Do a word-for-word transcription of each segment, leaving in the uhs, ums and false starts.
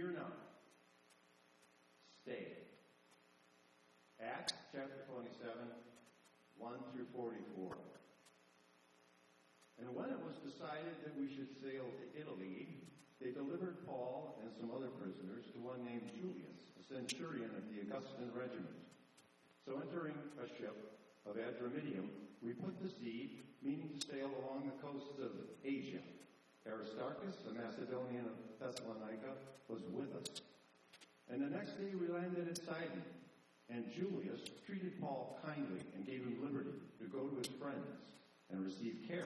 fear not. Stay. Acts chapter twenty-seven, one through forty-four. And when it was decided that we should sail to Italy, they delivered Paul and some other prisoners to one named Julius, a centurion of the Augustan regiment. So entering a ship of Adramyttium, we put to sea, meaning to sail along the coasts of Asia. Aristarchus, a Macedonian of Thessalonica, was with us. And the next day we landed at Sidon, and Julius treated Paul kindly and gave him liberty to go to his friends and receive care.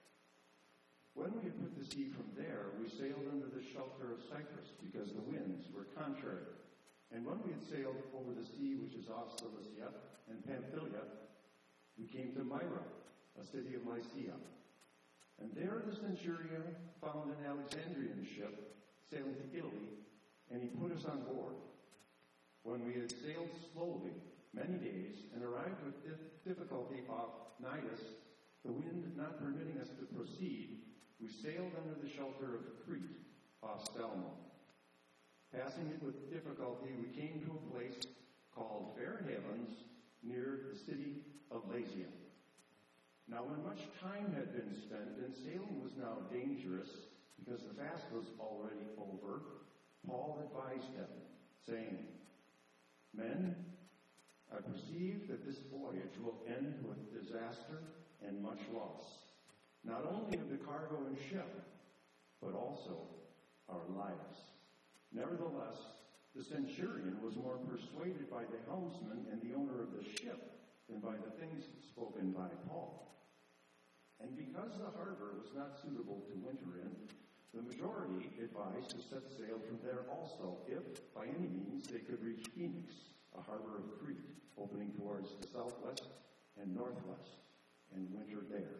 When we had put to sea from there, we sailed under the shelter of Cyprus, because the winds were contrary. And when we had sailed over the sea which is off Cilicia and Pamphylia, we came to Myra, a city of Lycia. And there the centurion found an Alexandrian ship sailing to Italy, and he put us on board. When we had sailed slowly many days and arrived with difficulty off Cnidus, the wind not permitting us to proceed, we sailed under the shelter of Crete off Salmon. Passing it with difficulty, we came to a place called Fair Havens near the city of Lasea. Now when much time had been spent and sailing was now dangerous, because the fast was already over, Paul advised them, saying, Men, I perceive that this voyage will end with disaster and much loss, not only of the cargo and ship, but also our lives. Nevertheless, the centurion was more persuaded by the helmsman and the owner of the ship than by the things spoken by Paul. And because the harbor was not suitable to winter in, the majority advised to set sail from there also, if by any means they could reach Phoenix, a harbor of Crete, opening towards the southwest and northwest, and winter there.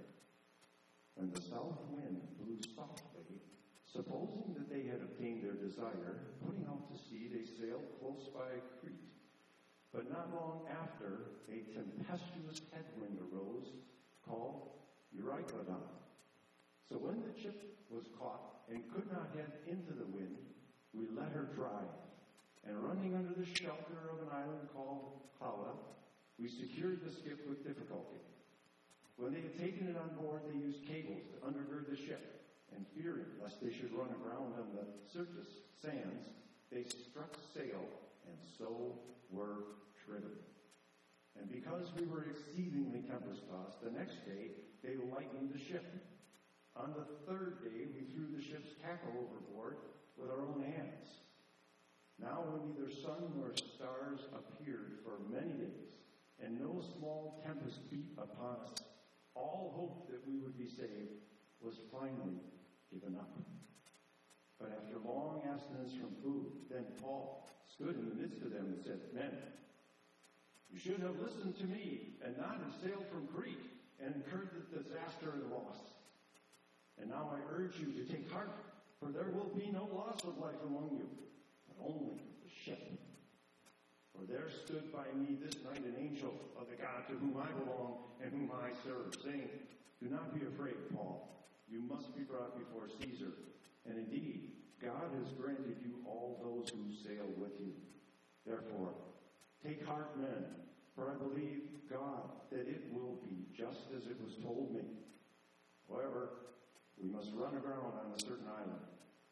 When the south wind blew softly, supposing that they had obtained their desire, putting out to sea, they sailed close by Crete. But not long after, a tempestuous headwind arose, called Eurykloddon. So when the ship was caught and could not head into the wind, we let her drive. And running under the shelter of an island called Cauda, we secured the skiff with difficulty. When they had taken it on board, they used cables to undergird the ship, and fearing lest they should run aground on the Syrtis sands, they struck sail, and so were driven. And because we were exceedingly tempest-tossed, the next day they lightened the ship. On the third day we threw the ship's tackle overboard with our own hands. Now when neither sun nor stars appeared for many days, and no small tempest beat upon us, all hope that we would be saved was finally given up. But after long abstinence from food, then Paul stood in the midst of them and said, Men, you should have listened to me and not have sailed from Crete and incurred the disaster and loss. And now I urge you to take heart, for there will be no loss of life among you, but only the ship. For there stood by me this night an angel of the God to whom I belong and whom I serve, saying, Do not be afraid, Paul. You must be brought before Caesar. And indeed, God has granted you all those who sail with you. Therefore, take heart, men, for I believe God that it will be just as it was told me. However, we must run aground on a certain island.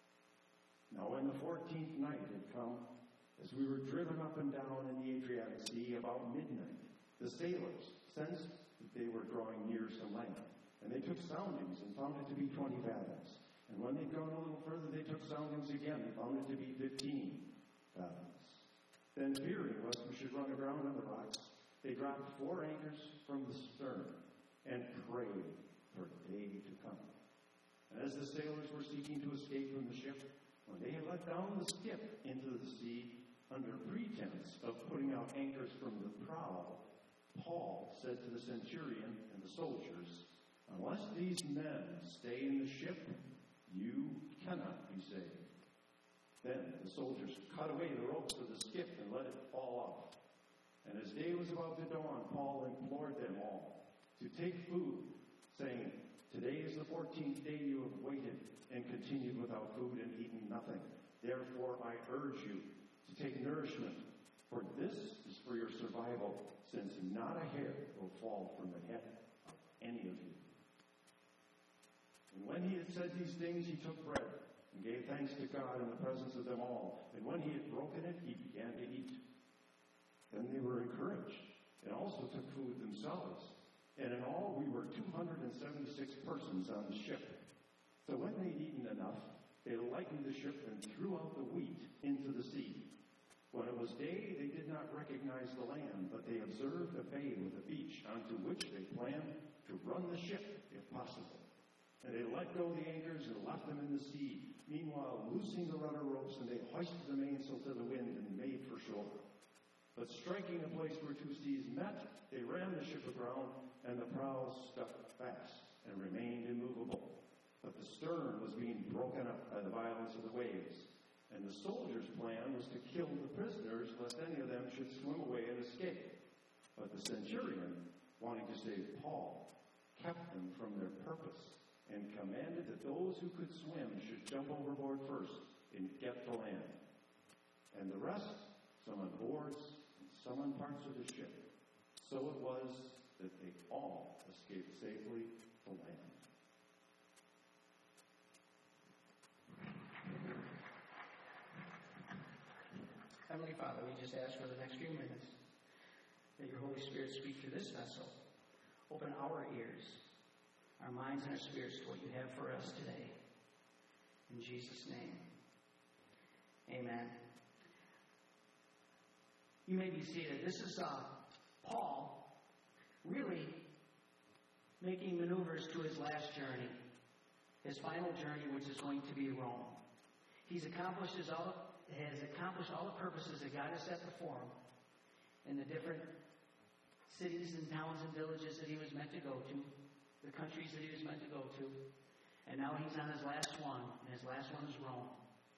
Now when the fourteenth night had come, as we were driven up and down in the Adriatic Sea about midnight, the sailors sensed that they were drawing near some land, and they took soundings and found it to be twenty fathoms. And when they'd gone a little further, they took soundings again and found it to be fifteen fathoms. Then, fearing lest we should run aground on the rocks, they dropped four anchors from the stern and prayed for day to come. And as the sailors were seeking to escape from the ship, when they had let down the skiff into the sea, under pretense of putting out anchors from the prow, Paul said to the centurion and the soldiers, Unless these men stay in the ship, you cannot be saved. Then the soldiers cut away the ropes of the skiff and let it fall off. And as day was about to dawn, Paul implored them all to take food, saying, Today is the fourteenth day you have waited and continued without food and eaten nothing. Therefore I urge you to take nourishment, for this is for your survival, since not a hair will fall from the head of any of you." And when he had said these things, he took bread and gave thanks to God in the presence of them all. And when he had broken it, he began to eat. Then they were encouraged, and also took food themselves. And in all we were two hundred seventy-six persons on the ship. So when they had eaten enough, they lightened the ship and threw out the wheat into the sea. When it was day, they did not recognize the land, but they observed a bay with a beach, onto which they planned to run the ship, if possible. And they let go the anchors and left them in the sea, meanwhile loosing the rudder ropes, and they hoisted the mainsail to the wind and made for shore. But striking a place where two seas met, they ran the ship aground, and the prow stuck fast and remained immovable. But the stern was being broken up by the violence of the waves. And the soldiers' plan was to kill the prisoners, lest any of them should swim away and escape. But the centurion, wanting to save Paul, kept them from their purpose, and commanded that those who could swim should jump overboard first and get to land. And the rest, some on boards, and some on parts of the ship. So it was that they all escaped safely to land. Heavenly Father, we just ask for the next few minutes that your Holy Spirit speak through this vessel. Open our ears, our minds and our spirits to what you have for us today. In Jesus' name, amen. You may be seated. This is uh, Paul really making maneuvers to his last journey, his final journey, which is going to be Rome. He's accomplished his all. has accomplished all the purposes that God has set before him in the different cities and towns and villages that he was meant to go to, the countries that he was meant to go to. And now he's on his last one, and his last one is Rome.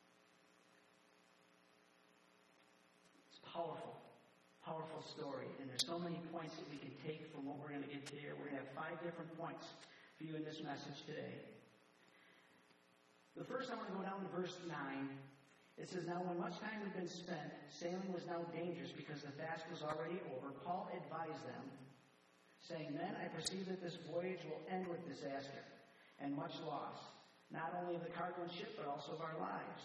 It's powerful, powerful story. And there's so many points that we can take from what we're going to get to here. We're going to have five different points for you in this message today. The first, I want to go down to verse nine. It says, "Now when much time had been spent, sailing was now dangerous because the fast was already over. Paul advised them, saying, 'Men, I perceive that this voyage will end with disaster and much loss, not only of the cargo and ship, but also of our lives.'"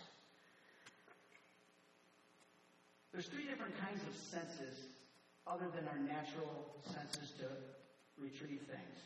There's three different kinds of senses other than our natural senses to retrieve things.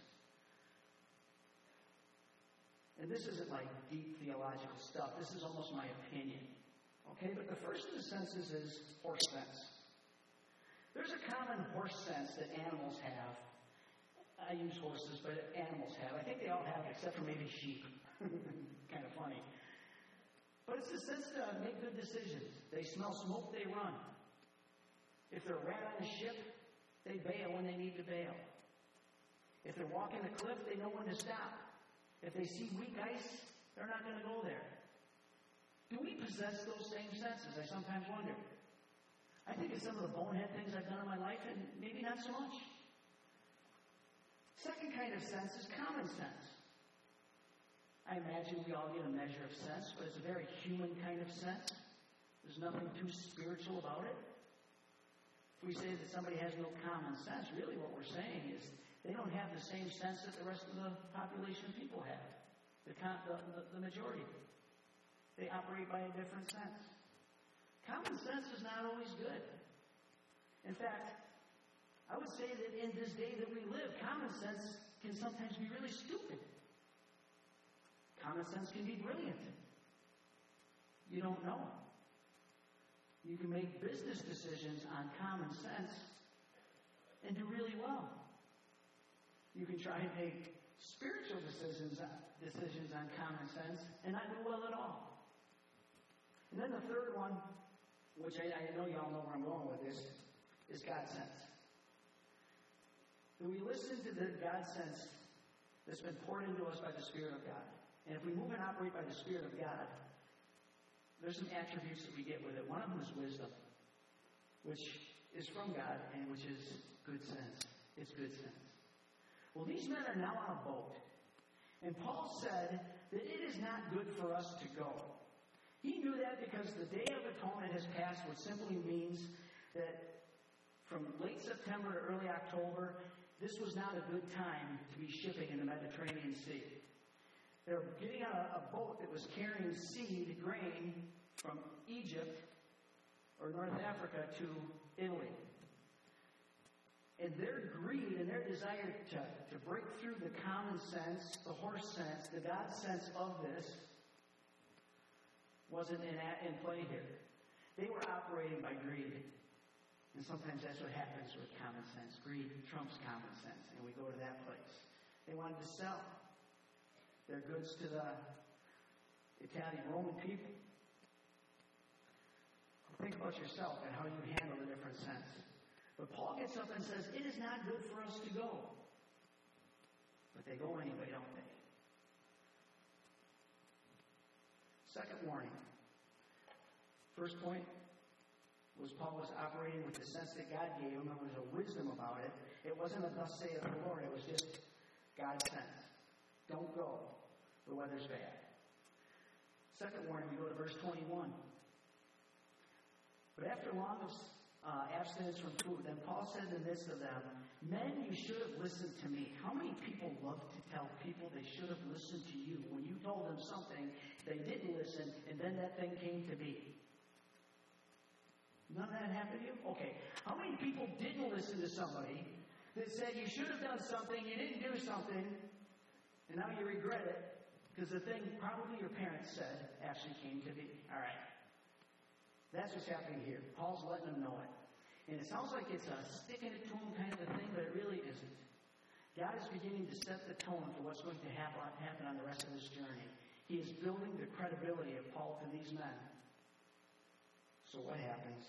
And this isn't like deep theological stuff. This is almost my opinion. Okay, but the first of the senses is horse sense. There's a common horse sense that animals have. I use horses, but animals have. I think they all have, except for maybe sheep. Kind of funny. But it's the sense to make good decisions. They smell smoke, they run. If they're a rat on a ship, they bail when they need to bail. If they're walking a cliff, they know when to stop. If they see weak ice, they're not going to go there. Do we possess those same senses? I sometimes wonder. I think it's some of the bonehead things I've done in my life, and maybe not so much. Second kind of sense is common sense. I imagine we all get a measure of sense, but it's a very human kind of sense. There's nothing too spiritual about it. If we say that somebody has no common sense, really what we're saying is they don't have the same sense that the rest of the population of people have, the, the, the majority. They operate by a different sense. Common sense is not always good. In fact, I would say that in this day that we live, common sense can sometimes be really stupid. Common sense can be brilliant. You don't know. You can make business decisions on common sense and do really well. You can try and make spiritual decisions, decisions on common sense and not do well at all. And then the third one, which I, I know you all know where I'm going with this, is God sense. When we listen to the God sense that's been poured into us by the Spirit of God, and if we move and operate by the Spirit of God, there's some attributes that we get with it. One of them is wisdom, which is from God and which is good sense. It's good sense. Well, these men are now on a boat. And Paul said that it is not good for us to go. He knew that because the Day of Atonement has passed, which simply means that from late September to early October, this was not a good time to be shipping in the Mediterranean Sea. They were getting on a, a boat that was carrying seed, grain, from Egypt or North Africa to Italy. And their greed and their desire to, to break through the common sense, the horse sense, the God sense of this, wasn't in, in play here. They were operating by greed. And sometimes that's what happens with common sense. Greed trumps common sense, and we go to that place. They wanted to sell their goods to the Italian Roman people. Think about yourself and how you handle the different sense. But Paul gets up and says, it is not good for us to go. But they go anyway, don't they? Second warning. First point was Paul was operating with the sense that God gave him. There was a wisdom about it. It wasn't a thus saith the Lord. It was just God's sense. Don't go. The weather's bad. Second warning, we go to verse twenty-one. But after long uh, abstinence from food, then Paul said in the midst of them, men, you should have listened to me. How many people love to tell people they should have listened to you? When you told them something, they didn't listen, and then that thing came to be. None of that happened to you? Okay. How many people didn't listen to somebody that said you should have done something, you didn't do something, and now you regret it because the thing probably your parents said actually came to be? All right. That's what's happening here. Paul's letting them know it. And it sounds like it's a sticking it to them kind of a thing, but it really isn't. God is beginning to set the tone for what's going to happen, happen on the rest of this journey. He is building the credibility of Paul to these men. So what happens?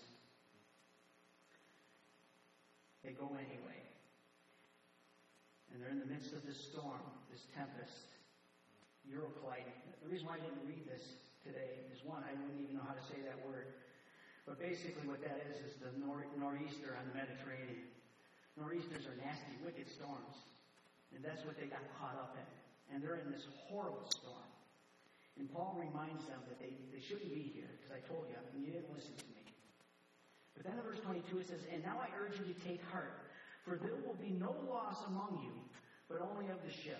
They go anyway. And they're in the midst of this storm, this tempest, Euroclide. The reason why I didn't read this today is, one, I wouldn't even know how to say that word. But basically what that is is the nor- nor'easter on the Mediterranean. Nor'easters are nasty, wicked storms. And that's what they got caught up in. And they're in this horrible storm. And Paul reminds them that they, they shouldn't be here, because I told you, and you didn't listen to me. But then in verse twenty-two it says, and now I urge you to take heart, for there will be no loss among you, but only of the ship.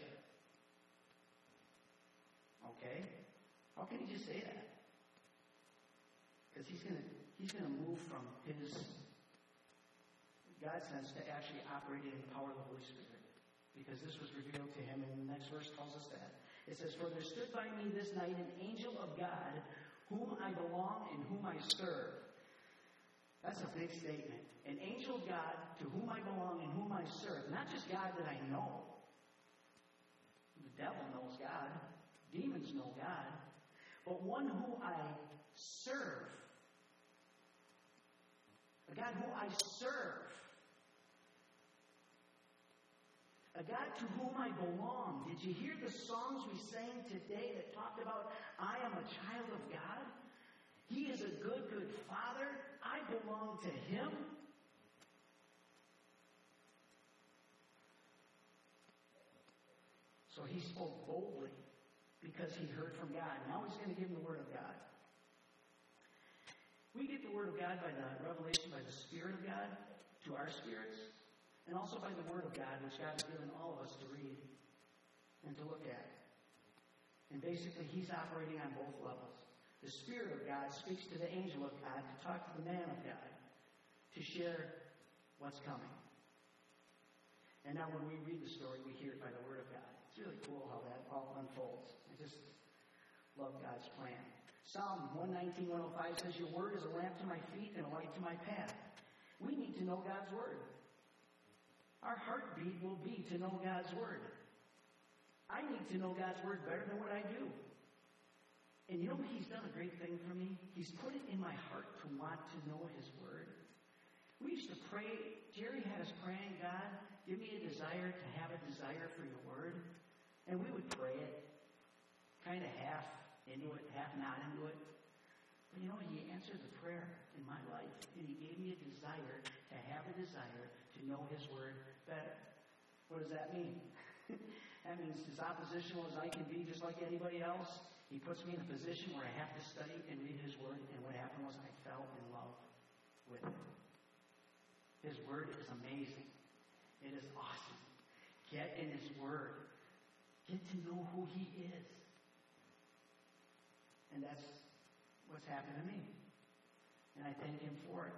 Okay? How can he just say that? Because he's going to he's going to move from his God sense to actually operating in the power of the Holy Spirit. Because this was revealed to him, and the next verse tells us that. It says, for there stood by me this night an angel of God, whom I belong and whom I serve. That's a big statement. An angel of God to whom I belong and whom I serve. Not just God that I know. The devil knows God. Demons know God. But one who I serve. A God who I serve. A God to whom I belong. Did you hear the songs we sang today that talked about, I am a child of God? He is a good, good Father. I belong to Him. So he spoke boldly because he heard from God. Now he's going to give him the Word of God. We get the Word of God by the revelation, by the Spirit of God to our spirits, and also by the Word of God, which God has given all of us to read and to look at. And basically, he's operating on both levels. The Spirit of God speaks to the angel of God to talk to the man of God, to share what's coming. And now when we read the story, we hear it by the Word of God. It's really cool how that all unfolds. I just love God's plan. Psalm one nineteen, one oh five says, your word is a lamp to my feet and a light to my path. We need to know God's Word. Our heartbeat will be to know God's Word. I need to know God's Word better than what I do. And you know what? He's done a great thing for me. He's put it in my heart to want to know His Word. We used to pray. Jerry had us praying, God, give me a desire to have a desire for your Word. And we would pray it, kind of half into it, half not into it. But you know, He answered the prayer in my life, and He gave me a desire to have a desire to know His Word better. What does that mean? That means as oppositional as I can be, just like anybody else, He puts me in a position where I have to study and read His Word, and what happened was I fell in love with it. His Word is amazing. It is awesome. Get in His Word. Get to know who He is. And that's what's happened to me. And I thank Him for it.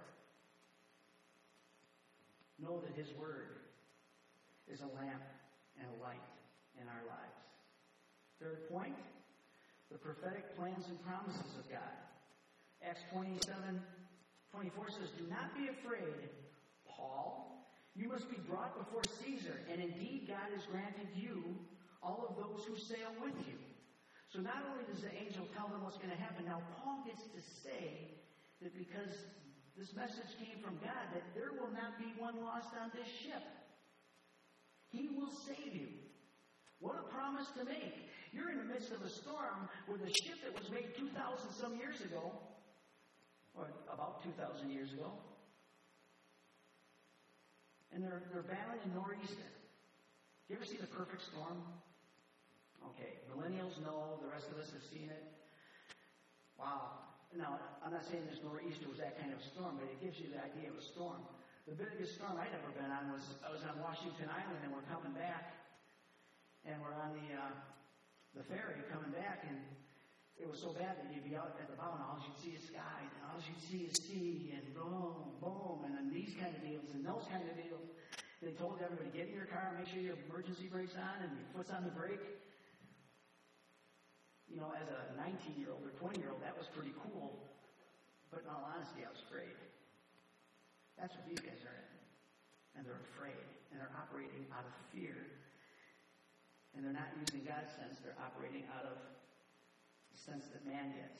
Know that His Word is a lamp and a light in our lives. Third point, the prophetic plans and promises of God. Acts twenty-seven twenty-four says, "Do not be afraid, Paul. You must be brought before Caesar, and indeed God has granted you all of those who sail with you." So not only does the angel tell them what's going to happen, now Paul gets to say that because this message came from God, that there will not be one lost on this ship. He will save you. What a promise to make. You're in the midst of a storm with a ship that was made two thousand some years ago, or about two thousand years ago, and they're, they're battling a nor'easter. You ever see The Perfect Storm? Okay, millennials know, the rest of us have seen it. Wow. Now, I'm not saying this nor'easter was that kind of storm, but it gives you the idea of a storm. The biggest storm I'd ever been on was, I was on Washington Island, and we're coming back, and we're on the uh, the ferry coming back, and it was so bad that you'd be out at the bow, and all you'd see is sky, and all you'd see is sea, and boom, boom, and then these kind of deals, and those kind of deals. They told everybody, get in your car, make sure your emergency brake's on, and your foot's on the brake. You know, as a nineteen-year-old or twenty-year-old, that was pretty cool. But in all honesty, I was afraid. That's what these guys are in. And they're afraid. And they're operating out of fear. And they're not using God's sense. They're operating out of the sense that man gets.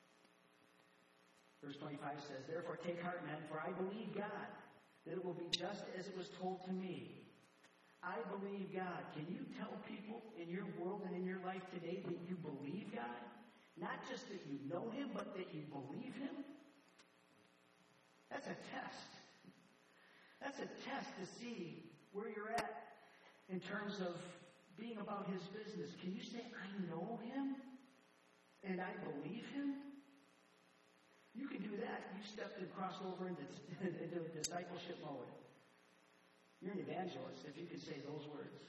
Verse twenty-five says, "Therefore take heart, men, for I believe God, that it will be just as it was told to me. I believe God." Can you tell people in your world and in your life today that you believe God? Not just that you know Him, but that you believe Him? That's a test. That's a test to see where you're at in terms of being about His business. Can you say, I know Him and I believe Him? You can do that. You stepped and crossed over into, into discipleship mode. You're an evangelist if you can say those words.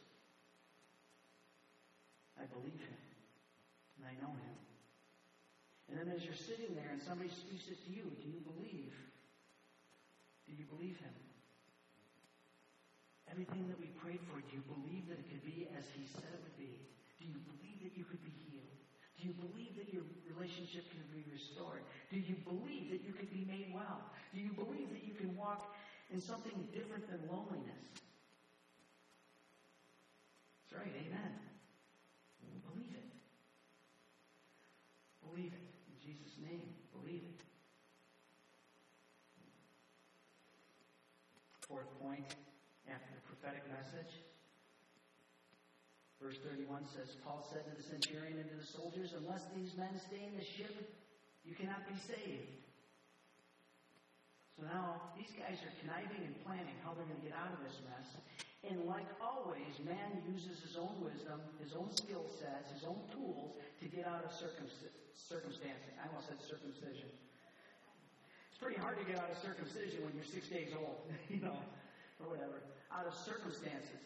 I believe Him. And I know Him. And then as you're sitting there and somebody speaks it to you, do you believe? Do you believe Him? Everything that we prayed for, do you believe that it could be as He said it would be? Do you believe that you could be healed? Do you believe that your relationship can be restored? Do you believe that you could be made well? Do you believe that you can walk in something different than loneliness? That's right, amen. Believe it. Believe it. In Jesus' name, believe it. Fourth point, after the prophetic message, verse thirty-one says, Paul said to the centurion and to the soldiers, unless these men stay in the ship, you cannot be saved. So now, these guys are conniving and planning how they're going to get out of this mess. And like always, man uses his own wisdom, his own skill sets, his own tools to get out of circumc- circumstances. I almost said circumcision. It's pretty hard to get out of circumcision when you're six days old, you know, or whatever. Out of circumstances.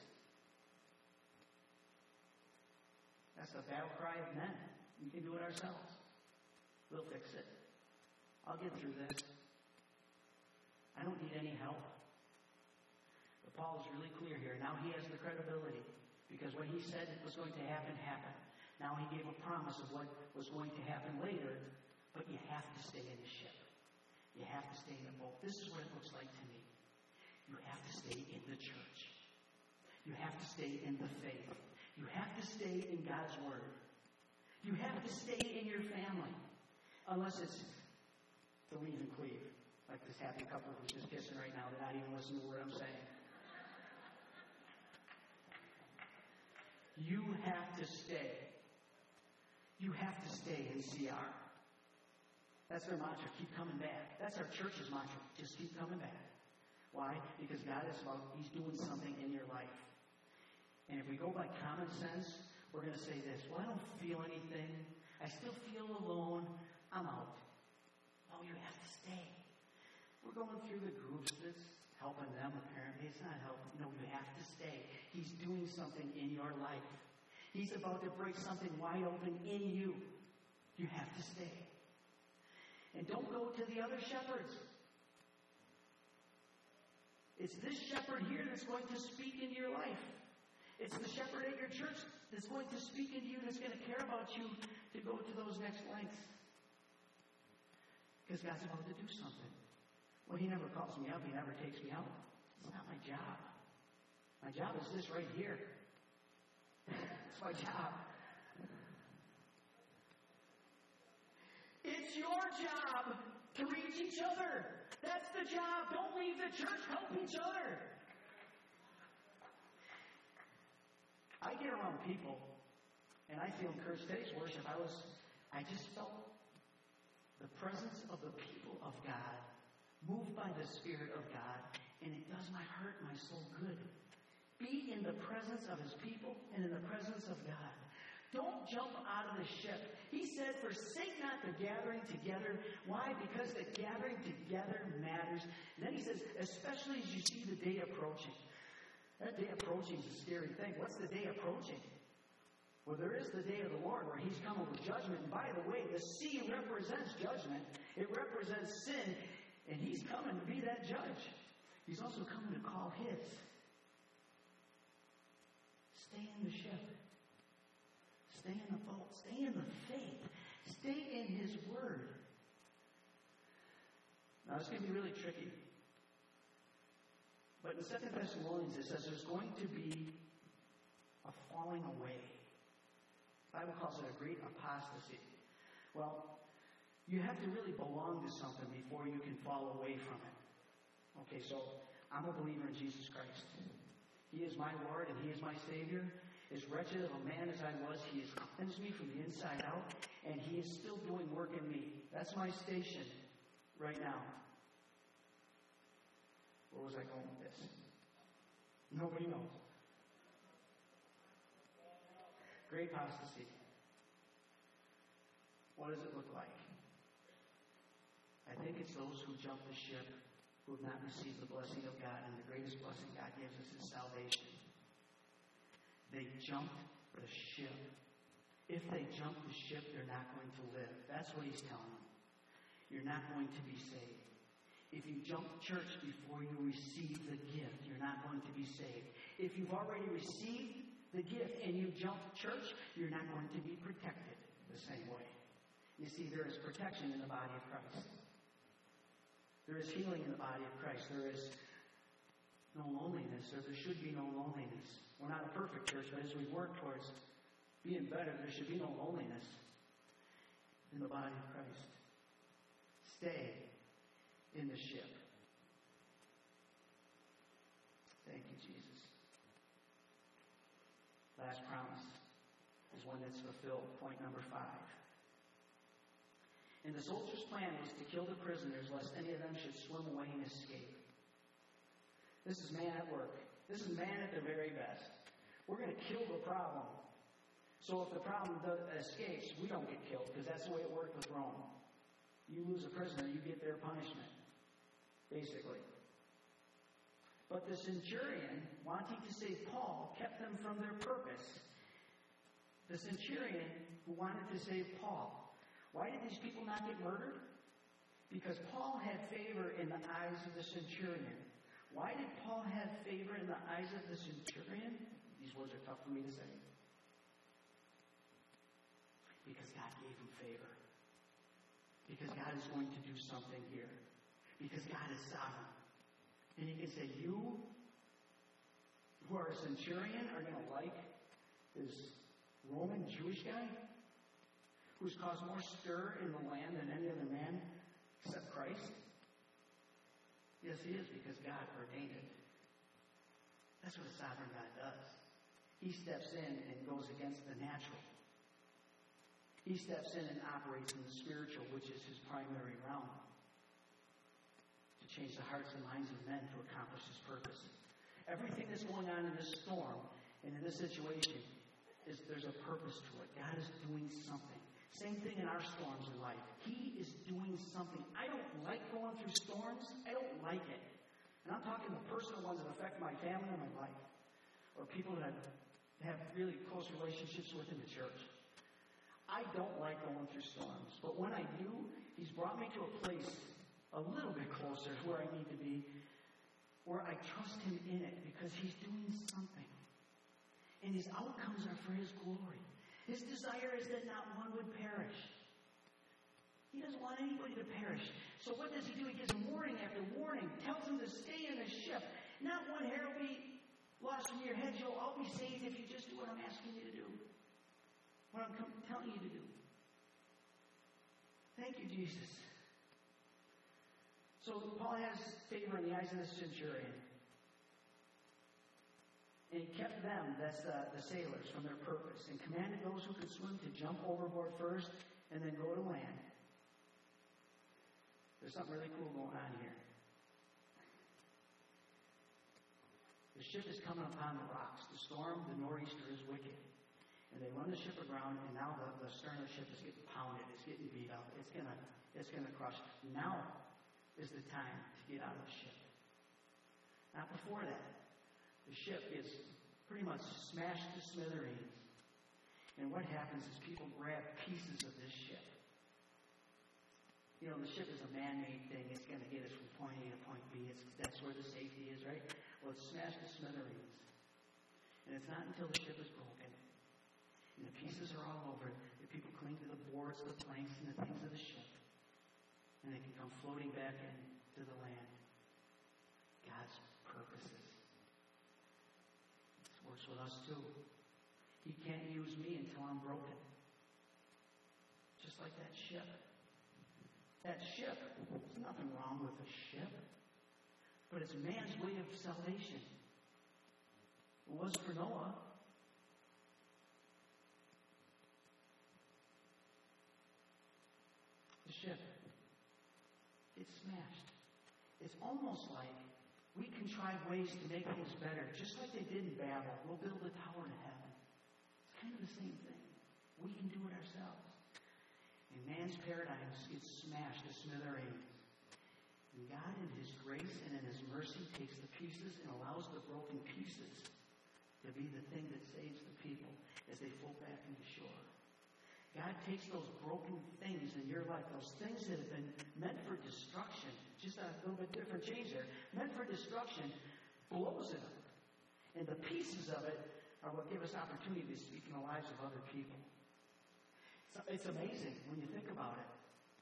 That's the battle cry of men. We can do it ourselves. We'll fix it. I'll get through this. I don't need any help. But Paul is really clear here. Now he has the credibility. Because what he said was going to happen, happened. Now he gave a promise of what was going to happen later. But you have to stay in the ship. You have to stay in the boat. This is what it looks like to me. You have to stay in the church. You have to stay in the faith. You have to stay in God's Word. You have to stay in your family. Unless it's to leave and cleave. Like this happy couple who's just kissing right now. They're not even listening to what I'm saying. You have to stay. You have to stay in C R. That's their mantra. Keep coming back. That's our church's mantra. Just keep coming back. Why? Because God is about, He's doing something in your life. And if we go by common sense, we're going to say this. Well, I don't feel anything. I still feel alone. I'm out. No, you have to stay. We're going through the groups that's helping them, apparently. It's not helping. No, you have to stay. He's doing something in your life. He's about to break something wide open in you. You have to stay. And don't go to the other shepherds. It's this shepherd here that's going to speak into your life. It's the shepherd at your church that's going to speak into you, that's going to care about you to go to those next lengths. Because God's about to do something. Well, He never calls me up. He never takes me out. It's not my job. My job is this right here. It's my job. It's your job to reach each other. That's the job. Don't leave the church. Help each other. I get around people, and I feel encouraged. Today's worship, I was, I just felt the presence of the people of God, moved by the Spirit of God, and it does my heart, my soul good. Be in the presence of His people and in the presence of God. Don't jump out of the ship. He said, forsake not the gathering together. Why? Because the gathering together matters. And then He says, especially as you see the day approaching. That day approaching is a scary thing. What's the day approaching? Well, there is the day of the Lord where He's coming with judgment. And by the way, the sea represents judgment. It represents sin. And He's coming to be that judge. He's also coming to call His. Stay in the ship. Stay in the boat. Stay in the faith. Stay in His Word. Now, it's going to be really tricky. But in Second Thessalonians, it says there's going to be a falling away. The Bible calls it a great apostasy. Well, you have to really belong to something before you can fall away from it. Okay, so I'm a believer in Jesus Christ. He is my Lord and He is my Savior. As wretched of a man as I was, He has cleansed me from the inside out, and He is still doing work in me. That's my station right now. Where was I going with this? Nobody knows. Great apostasy. What does it look like? I think it's those who jump the ship who have not received the blessing of God, and the greatest blessing God gives us is salvation. They jumped the ship. If they jump the ship, they're not going to live. That's what He's telling them. You're not going to be saved. If you jump church before you receive the gift, you're not going to be saved. If you've already received the gift and you jump church, you're not going to be protected the same way. You see, there is protection in the body of Christ. There is healing in the body of Christ. There is no loneliness, or there should be no loneliness. We're not a perfect church, but as we work towards being better, there should be no loneliness in the body of Christ. Stay in the ship. Thank you, Jesus. Last promise is one that's fulfilled. Point number five. And the soldier's plan was to kill the prisoners, lest any of them should swim away and escape. This is man at work. This is man at their very best. We're going to kill the problem. So if the problem does, escapes, we don't get killed, because that's the way it worked with Rome. You lose a prisoner, you get their punishment, basically. But the centurion, wanting to save Paul, kept them from their purpose. The centurion who wanted to save Paul. Why did these people not get murdered? Because Paul had favor in the eyes of the centurion. Why did Paul have favor in the eyes of the centurion? These words are tough for me to say. Because God gave him favor. Because God is going to do something here. Because God is sovereign. And he can say, you who are a centurion are going to like this Roman Jewish guy who's caused more stir in the land than any other man except Christ? Yes, he is, because God ordained it. That's what a sovereign God does. He steps in and goes against the natural. He steps in and operates in the spiritual, which is his primary realm, to change the hearts and minds of men to accomplish his purpose. Everything that's going on in this storm and in this situation is there's a purpose to it. God is doing something. Same thing in our storms in life. He is doing something. I don't like going through storms. I don't like it. And I'm talking the personal ones that affect my family and my life. Or people that I have really close relationships with in the church. I don't like going through storms. But when I do, He's brought me to a place a little bit closer to where I need to be, where I trust Him in it because He's doing something. And His outcomes are for His glory. His desire is that not one would perish. He doesn't want anybody to perish. So what does He do? He gives them warning after warning, tells them to stay in the ship. Not one hair will be lost from your head. You'll all be saved if you just do what I'm asking you to do. What I'm com- telling you to do. Thank you, Jesus. So Paul has favor in the eyes of the centurion. And he kept them, that's the, the sailors, from their purpose, and commanded those who could swim to jump overboard first and then go to land. There's something really cool going on here. The ship is coming upon the rocks. The storm, the nor'easter, is wicked. And they run the ship aground, and now the, the stern of the ship is getting pounded. It's getting beat up. It's gonna, it's gonna crush. Now is the time to get out of the ship. Not before that. The ship is pretty much smashed to smithereens. And what happens is people grab pieces of this ship. You know, the ship is a man-made thing. It's going to get us from point A to point B. It's, that's where the safety is, right? Well, it's smashed to smithereens. And it's not until the ship is broken and the pieces are all over that people cling to the boards, the planks, and the things of the ship. And they can come floating back into the land. God's purposes. Works with us too. He can't use me until I'm broken. Just like that ship. That ship, there's nothing wrong with a ship. But it's man's way of salvation. It was for Noah. The ship. It's smashed. It's almost like we contrive ways to make things better, just like they did in Babel. We'll build a tower to heaven. It's kind of the same thing. We can do it ourselves. And man's paradigms get smashed to smithereens. And God, in His grace and in His mercy, takes the pieces and allows the broken pieces to be the thing that saves the people as they float back into shore. God takes those broken things in your life, those things that have been meant for destruction, just a little bit different change there, meant for destruction, blows it up. And the pieces of it are what give us opportunity to speak in the lives of other people. It's, it's amazing when you think about it.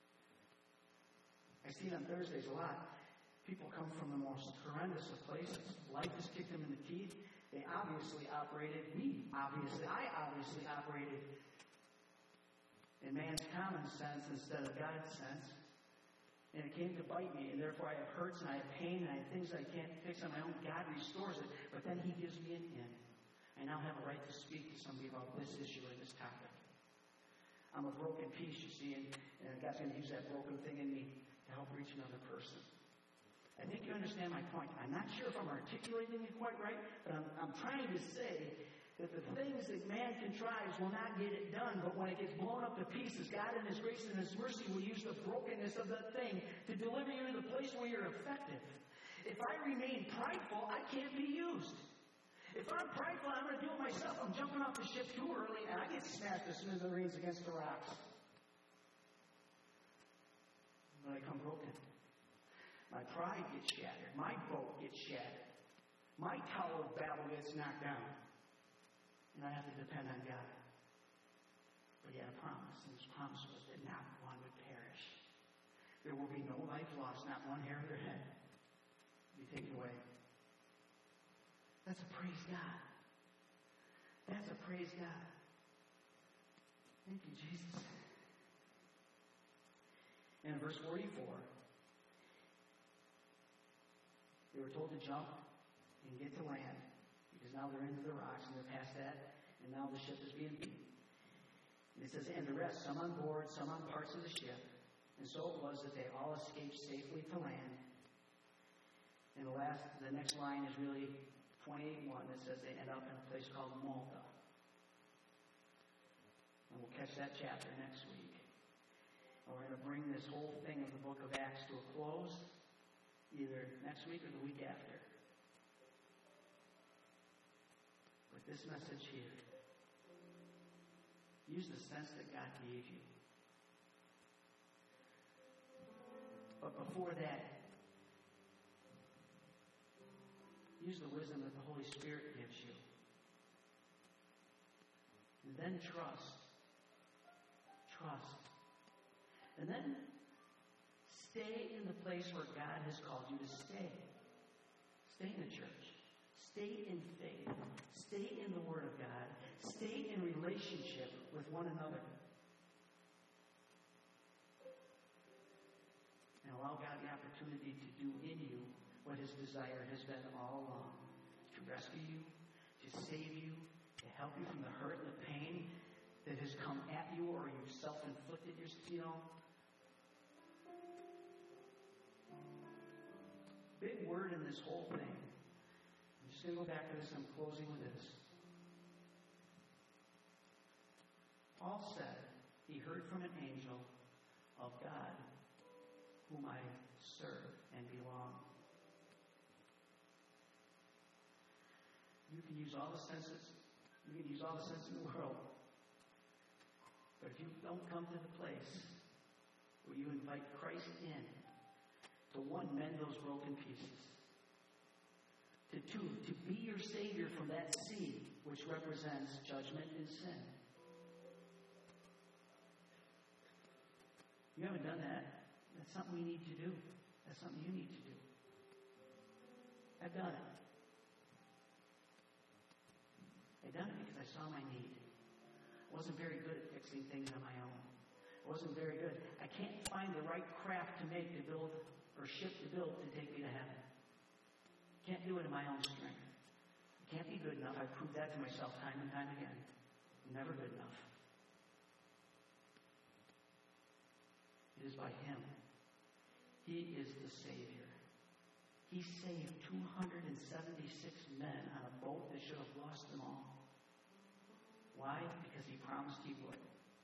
I see it on Thursdays a lot. People come from the most horrendous of places. Life has kicked them in the teeth. They obviously operated, me obviously, I obviously operated in man's common sense instead of God's sense. And it came to bite me, and therefore I have hurts and I have pain and I have things I can't fix on my own. God restores it, but then He gives me an in. I now have a right to speak to somebody about this issue or this topic. I'm a broken piece, you see, and, and God's going to use that broken thing in me to help reach another person. I think you understand my point. I'm not sure if I'm articulating it quite right, but I'm, I'm trying to say that the things that man contrives will not get it done, but when it gets blown up to pieces, God in His grace and His mercy will use the brokenness of that thing to deliver you to the place where you're effective. If I remain prideful, I can't be used. If I'm prideful, I'm going to do it myself. I'm jumping off the ship too early, and I get smashed to smithereens against the rocks. When I come broken, my pride gets shattered. My boat gets shattered. My Tower of Babel gets knocked down. And I have to depend on God. But He had a promise, and His promise was that not one would perish. There will be no life lost, not one hair of their head will be taken away. That's a praise God. That's a praise God. Thank you, Jesus. And in verse forty-four, they were told to jump and get to land. Because now they're into the rocks and they're past that, and now the ship is being beat. And it says, and the rest, some on board, some on parts of the ship. And so it was that they all escaped safely to land. And the last, the next line is really twenty-eight one that says they end up in a place called Malta. And we'll we'll catch that chapter next week. And we're going to bring this whole thing of the book of Acts to a close either next week or the week after. But this message here, use the sense that God gave you. But before that, use the wisdom that the Holy Spirit gives you. And then trust. Trust. And then stay in the place where God has called you to stay. Stay in the church. Stay in faith. Stay in the Word of God. Stay in relationship with one another. And allow God the opportunity to do in you what His desire has been all along. To rescue you, to save you, to help you from the hurt and the pain that has come at you or you've self-inflicted yourself, you know. Big word in this whole thing. I'm just going to go back to this. I'm closing with this. Paul said he heard from an angel of God whom I serve and belong. You can use all the senses. You can use all the sense in the world. But if you don't come to the place where you invite Christ in to one, mend those broken pieces. To two, to be your Savior from that sea which represents judgment and sin. You haven't done that. That's something we need to do. That's something you need to do. I've done it. I've done it because I saw my need. I wasn't very good at fixing things on my own. I wasn't very good. I can't find the right craft to make to build or ship to build to take me to heaven. Can't do it in my own strength. I can't be good enough. I've proved that to myself time and time again. I'm never good enough. It is by Him. He is the Savior. He saved two hundred seventy-six men on a boat that should have lost them all. Why? Because He promised He would.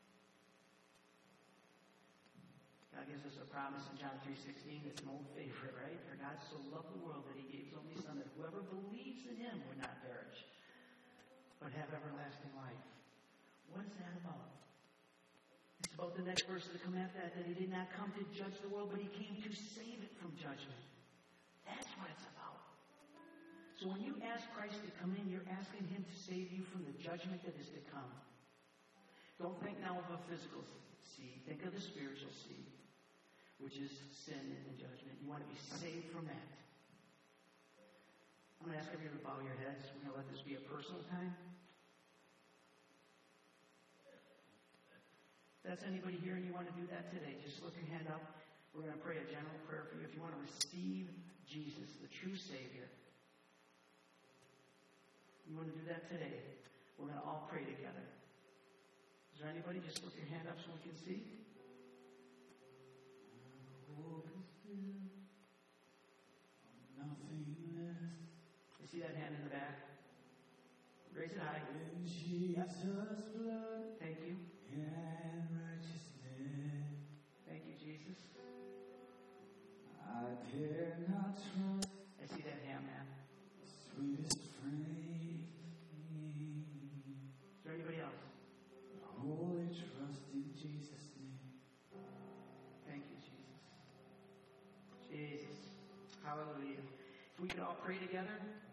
God gives us a promise in John three sixteen. It's an old favorite, right? For God so loved the world that He gave His only Son, that whoever believes in Him would not perish, but have everlasting life. What is that about? It's about the next verse to come after that, that He did not come to judge the world, but He came to save it from judgment. That's what it's about. So when you ask Christ to come in, you're asking Him to save you from the judgment that is to come. Don't think now of a physical seed. Think of the spiritual seed, which is sin and judgment. You want to be saved from that. I'm going to ask everyone to bow your heads. We're going to let this be a personal time. If that's anybody here and you want to do that today, just slip your hand up. We're going to pray a general prayer for you. If you want to receive Jesus, the true Savior, you want to do that today, we're going to all pray together. Is there anybody? Just slip your hand up so we can see. I see that hand in the back. Raise it high. In Jesus' blood Thank you. and righteousness, Thank you, Jesus. I dare not trust I see that hand, man. the sweetest frame. Is there anybody else? Wholly trust in Jesus' name. Thank you, Jesus. Jesus. Hallelujah. If we could all pray together.